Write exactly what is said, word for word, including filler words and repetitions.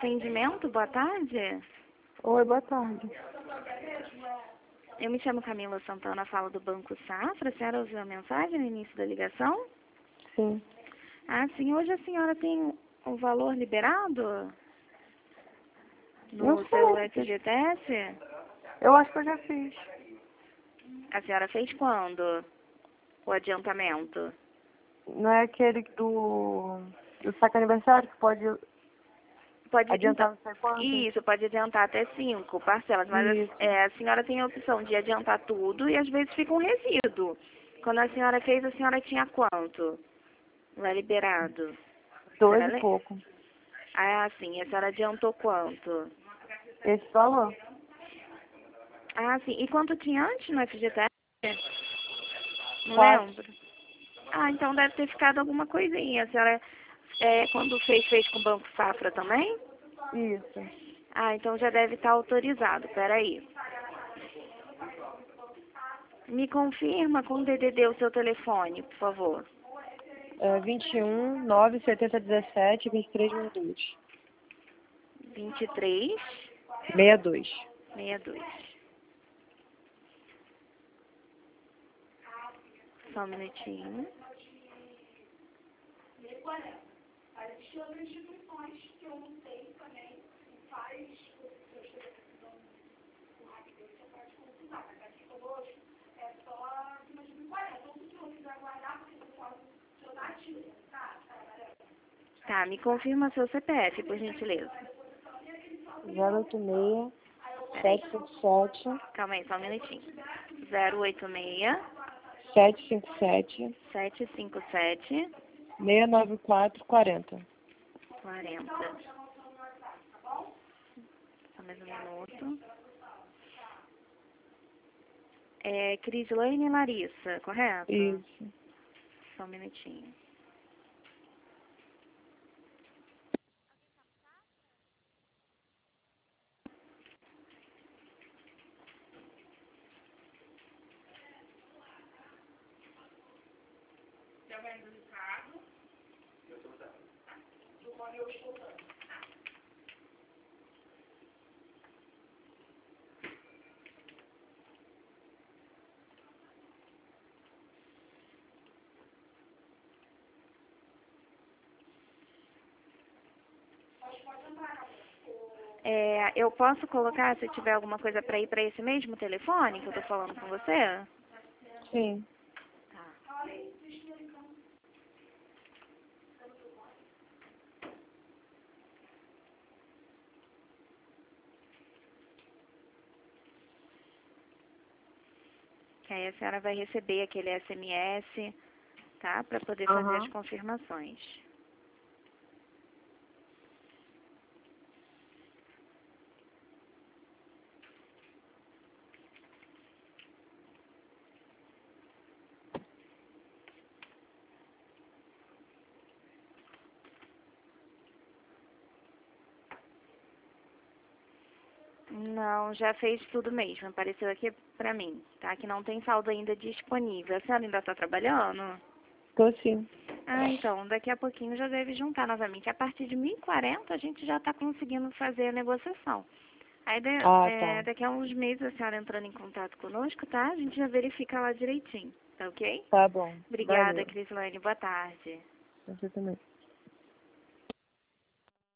atendimento, boa tarde. Oi, boa tarde. Eu me chamo Camila Santana, falo do Banco Safra. A senhora ouviu a mensagem no início da ligação? Sim. Ah, sim. Hoje a senhora tem o valor liberado Não no seu sei. F G T S? Eu acho que eu já fiz. A senhora fez quando o adiantamento? Não é aquele do, do saque aniversário que pode Pode, adiantar então, não sei quanto? isso, pode adiantar até cinco parcelas, mas Isso. é, a senhora tem a opção de adiantar tudo e às vezes fica um resíduo. Quando a senhora fez, a senhora tinha quanto lá liberado? Dois Será e le- pouco. Ah, sim, a senhora adiantou quanto? Esse valor. Ah, sim, e quanto tinha antes no F G T S? Não Quatro. lembro. Ah, então deve ter ficado alguma coisinha. A senhora, é, quando fez, fez com o Banco Safra também? Isso. Ah, então já deve estar autorizado. Peraí. Me confirma com o D D D o seu telefone, por favor. É vinte e um, nove, setenta, dezessete, vinte e três, sessenta e dois. vinte e três, sessenta e dois. sessenta e dois. Só um minutinho. Tá, me confirma seu C P F, por gentileza. zero oito seis, Peraí. sete cinco sete, Calma aí, só um minutinho. zero oito seis, sete cinco sete, sete cinco sete, seis nove quatro, quarenta. quarenta. Só mais um minuto. É Crislane Larissa, correto? Isso. Só um minutinho. É, eu posso colocar, se tiver alguma coisa para ir para esse mesmo telefone que eu tô falando com você? Sim. Que aí a senhora vai receber aquele S M S, tá? Para poder fazer as Aham. confirmações. Não, já fez tudo mesmo. Apareceu aqui pra mim, tá? Que não tem saldo ainda disponível. A senhora ainda tá trabalhando? Tô sim. Ah, então, daqui a pouquinho já deve juntar novamente. A partir de mil e quarenta a gente já tá conseguindo fazer a negociação. Aí da- Ah, é, tá. daqui a uns meses a senhora entrando em contato conosco, tá? A gente já verifica lá direitinho, tá ok? Tá bom. Obrigada, Valeu. Crislane. Boa tarde. Você também.